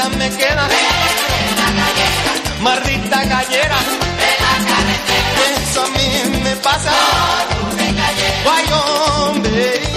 balas me quedan maldita gallera de la carretera. Eso a mí me pasa. Por un de gallera. Guay, hombre.